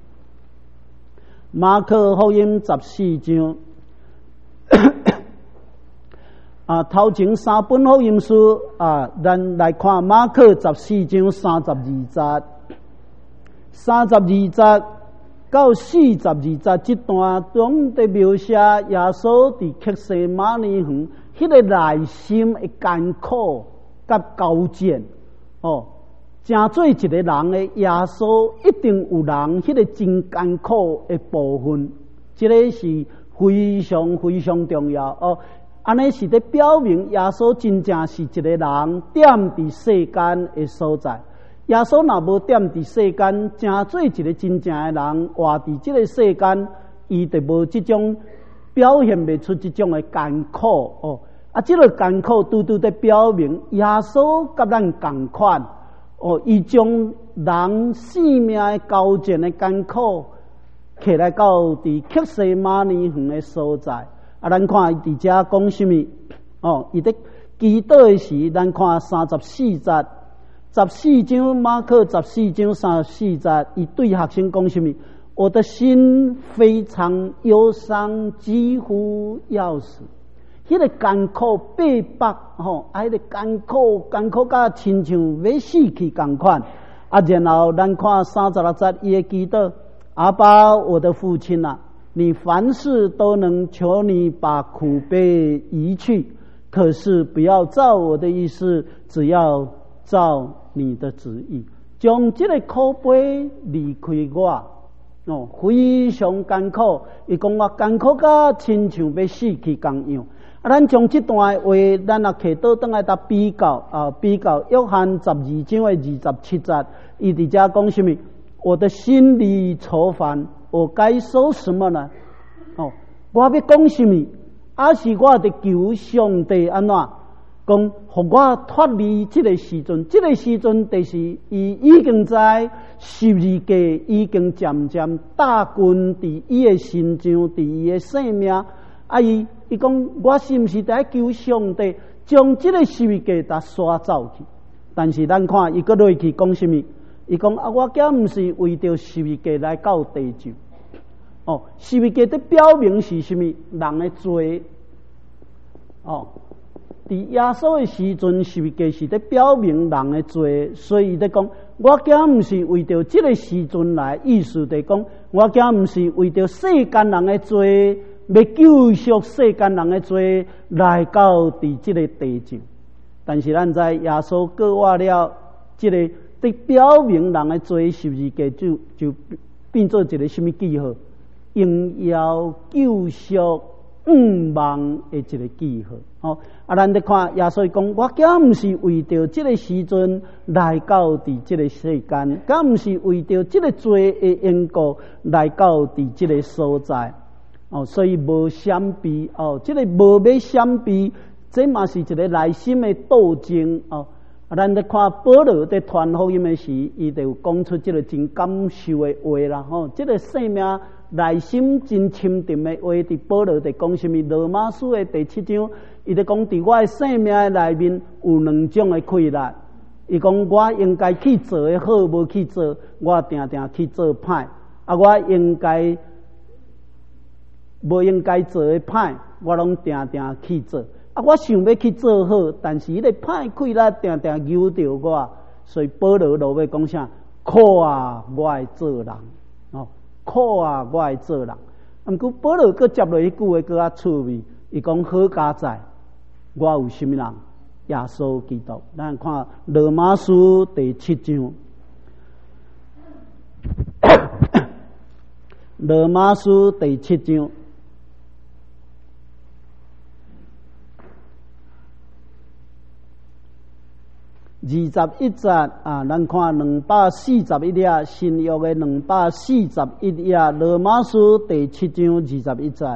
马可福音十四章。啊，头前三本福音书啊，咱来看马可十四章三十二节。三十二节到四十二节这段，拢在描写耶稣伫客西马尼园迄个内心的艰苦甲交战。哦，真做一个人的耶稣，一定有人迄个真艰苦的部分，这个是非常非常重要。哦，安尼是在表明耶稣真正是一个人点伫世间的所在。耶稣若无踮伫世间，真做一个真正的人，活伫这个世间，伊就无这种表现不出这种的艰苦哦。啊，这个艰苦拄拄在表明耶稣甲咱同款哦，伊将人性命的交战的艰苦，摕来到伫客西马尼园的所在。啊，咱看伫遮讲什么？哦，伊伫祈祷的时，咱看三十四节。十四章马可十四章三十四节，伊对学生讲什么？我的心非常忧伤，几乎要死。迄、那个艰苦被迫吼，啊，迄、那个艰苦艰苦甲亲像要死去共款。啊，然后咱看三十六节，伊的祈祷：阿爸，我的父亲啊，你凡事都能，求你把苦悲移去。可是不要照我的意思，只要照你的旨意，将这个苦悲离开我。哦，非常艰苦。伊讲我艰苦甲亲像要死去共样。啊，咱将这段话，咱也摕倒转来搭比较啊，比较约翰十二章的二十七节，伊伫遮讲什么？ 我的心里愁烦，我该说什么呢？哦，我要讲什么？还是我得求上帝安怎讲，互我脱离这个时阵？这个时阵就是伊已经在十字架已经渐渐打滚伫伊的心上，伫伊的生命。啊，伊伊讲，我是毋是在求上帝将这个十字架甲刷走去？但是咱看伊搁落去讲什么？伊讲啊，我竟毋是为着十字架来到地上。哦，十字架的表明是什么？人的罪。哦，伫耶稣的时阵，十字架是在表明人的罪，所以伊在讲，我竟毋是为着这个时阵来，意思在讲，我竟毋是为着世间人的罪，要救赎世间人的罪来到伫这个地上。但是咱在耶稣过活了，这个在表明人的罪，十字架就就变做一个什么记号？荣耀救赎五万的一个记号。哦，啊，咱得看耶稣讲，我竟毋是为着这个时阵来到伫这个世间，敢毋是为着这个罪的缘故来到伫这个所在。哦，所以无相比哦，这个无要相比，这嘛是一个内心的斗争哦。啊，咱得看保罗在传福音的时，伊就有讲出这个真感受的话啦。吼、哦，这个生命内心真深沉的话，伫保罗在讲什么？罗马书的第七章，伊在讲伫我的生命的内面有两种的困难。伊讲我应该去做的好，无去做，我定定去做歹。啊，我应该无应该做的歹，我拢定定去做。啊，我想要去做好，但是迄个歹困难定定揪着我，所以保罗落要讲啥？苦啊，我爱做人哦，苦啊，我爱做人。毋过保罗佮接落一句话佮较趣味，伊讲好佳哉，我有什么人？耶稣基督。咱看罗马书第七章，罗马书第七章。二十一节啊，咱看两百四十一页新约的两百四十一页，罗马书第七章二十一节。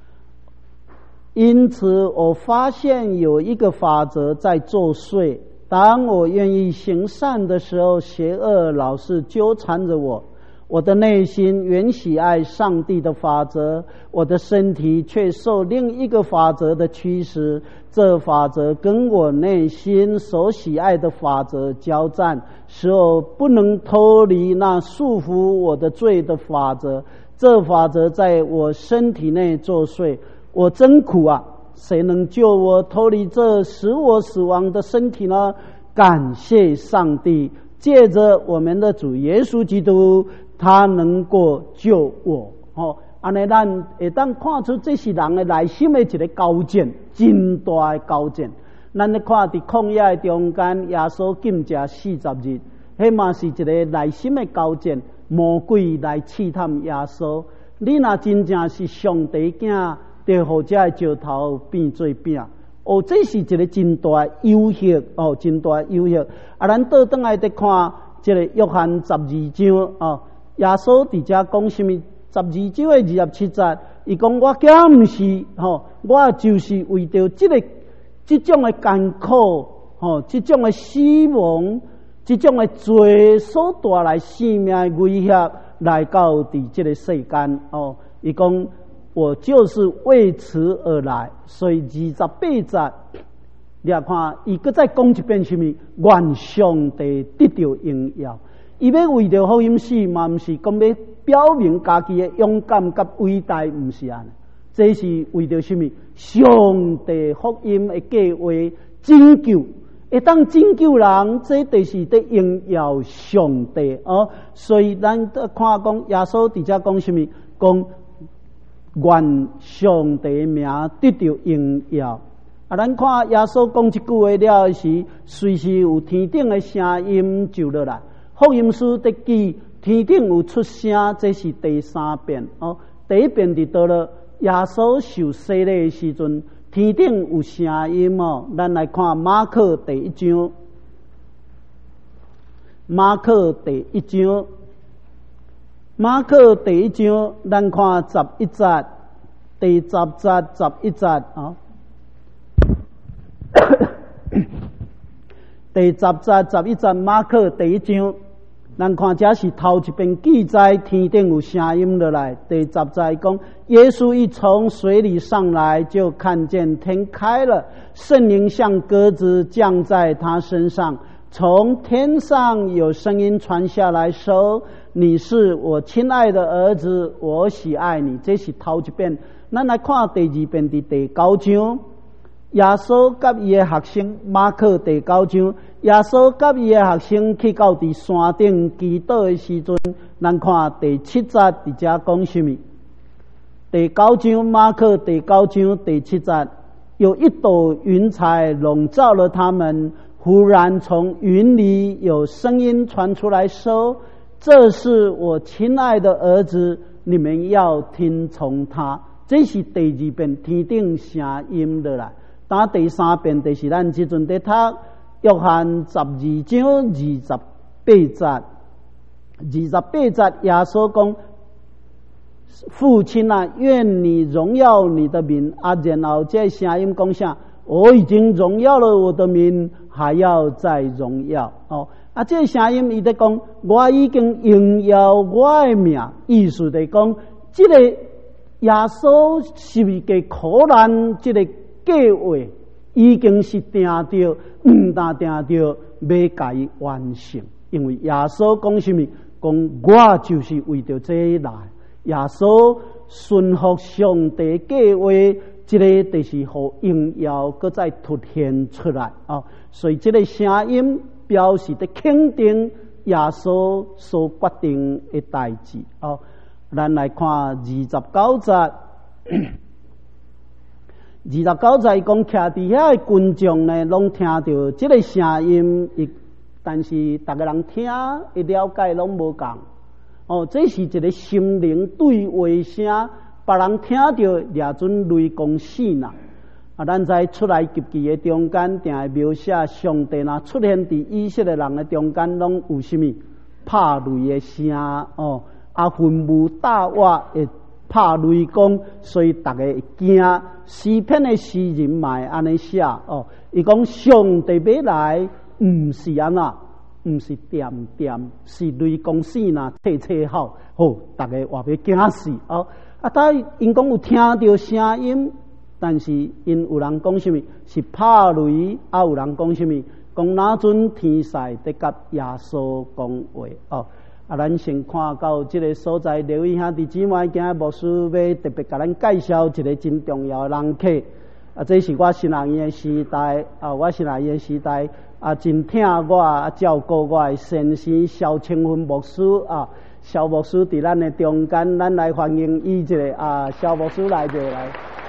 因此，我发现有一个法则在作祟：当我愿意行善的时候，邪恶老是纠缠着我。我的内心原喜爱上帝的法则，我的身体却受另一个法则的驱使。这法则跟我内心所喜爱的法则交战，使我不能脱离那束缚我的罪的法则。这法则在我身体内作祟，我真苦啊！谁能救我脱离这使我死亡的身体呢？感谢上帝，借着我们的主耶稣基督，他能够救我。哦，安尼咱会当看出这是人的内心的一个交战，真大的交战。咱咧看伫旷野的中间，耶稣禁食四十日，迄嘛是一个内心的交战。魔鬼来试探耶稣，你若真正是上帝囝，就互这石头变做饼。哦，这是一个真大的诱惑哦，真大的诱惑。啊，咱倒转来得看这个约翰十二章哦，耶稣伫遮讲什么？十二章的二十七节，伊讲我竟毋是吼，我就是为着这个这种的艰苦吼，这种的死亡，这种的罪所带来生命的威胁，来到伫这个世间哦。伊讲我就是为此而来，所以二十八节，你看伊搁再讲一遍什么？愿上帝得到荣耀。伊要为着福音死，嘛毋是讲要表明家己的勇敢甲伟大，毋是安尼。这是为着什么？上帝福音的计划拯救，会当拯救人，这就是在荣耀上帝哦。所以咱看讲耶稣伫遮讲什么？讲愿上帝的名得到荣耀。啊，咱看耶稣讲一句话了时，随时有天顶的声音就落来。福音书得记天顶有出声，这是第三遍哦。第一遍伫倒了耶稣受洗礼的时阵，天顶有声音哦。咱来看马可第一章，马可第一章马可第一章，咱看十一节，第十节、十一节啊。第十节、十一节，马可第一章，咱看这是头一遍记载天顶有声音落来。第十节讲，耶稣一从水里上来，就看见天开了，圣灵像鸽子降在他身上。从天上有声音传下来说：“你是我亲爱的儿子，我喜爱你。”这是头一遍。咱来看第二遍的第九章，耶稣甲伊的学生，马可第九章，耶稣甲伊的学生去到伫山顶祈祷的时阵，咱看第七节伫遮讲什么？第九章，马可第九章第七节，有一朵云彩笼罩了他们。忽然从云里有声音传出来说：“这是我亲爱的儿子，你们要听从他。”这是第二遍天顶声音落来。打第三遍就是咱即阵在读约翰十二章二十八节，二十八节耶稣讲：“父亲啊，愿你荣耀你的名。”啊，然后这声音讲啥？我已经荣耀了我的名，还要再荣耀哦。啊，这声音伊在讲，我已经荣耀我的名，意思在讲，这个耶稣是一个苦难，这个计划已经是定着，唔但定着要甲伊完成。因为耶稣讲什么？讲我就是为着这来。耶稣顺服上帝计划。这个就是互荣耀，搁再凸显出来啊、哦！所以这个声音表示的肯定耶稣所决定的代志哦。咱来看二十九节，二十九节讲徛伫遐的群众呢，拢听到这个声音，亦但是大家人听一了解拢无共哦。这是一个心灵对话声。别人听到掠准雷公死呐！啊，咱在出来及记的中间，定会描写上帝呐出现伫以色列人的中间，拢有什么拍雷的声哦，啊，云雾大瓦会拍雷公，所以大家会惊。诗篇的诗人嘛会安尼写哦，伊讲上帝要来，唔是安那，唔是点点，是雷公死呐，切切好，好，大家话要惊死哦。啊！但因讲有听到声音，但是因有人讲什么？是拍雷，啊有人讲什么？讲哪阵天使在甲耶稣讲话哦！啊，咱先看到这个所在，留意兄弟姊妹，今日牧师要特别甲咱介绍一个真重要的人客啊！这是我新人院的时代啊，我新人院的时代啊，真疼我啊，照顾我的先生肖清芬牧师啊。肖牧师伫咱的中间，咱来欢迎伊一个啊，肖牧师来者来。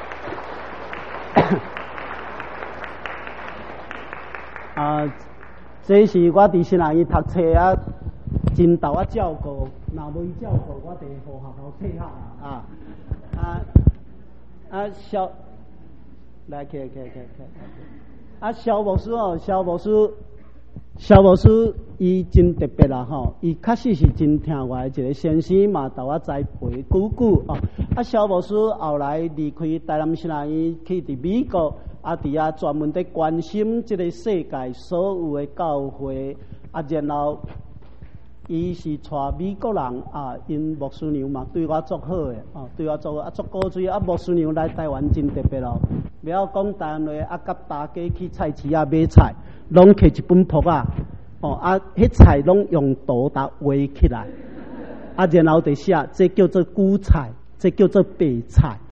啊，这是我伫新人院读册啊，真逗啊照顾，若无伊照顾，我得互学校退下啊。啊啊，肖，来，起起起起。啊，肖牧师哦，肖牧师。肖牧师伊真特别啦吼，伊确实是真听话一个先生嘛，甲我栽培久久哦。啊，肖牧师后来离开台南新人院，去伫美国，啊，伫遐专门伫关心即个世界所有的教会，啊，然后伊是带美国人啊，因牧师娘嘛对我足好诶，哦，对我足好，啊，足古锥啊，牧师娘来台湾真特别咯。不要讲台湾话，啊，甲大家去菜市啊买菜。拢摕一本簿啊，哦啊，迄菜拢用图搭画起来，啊，然后就写，这叫做韭菜，这叫做白菜，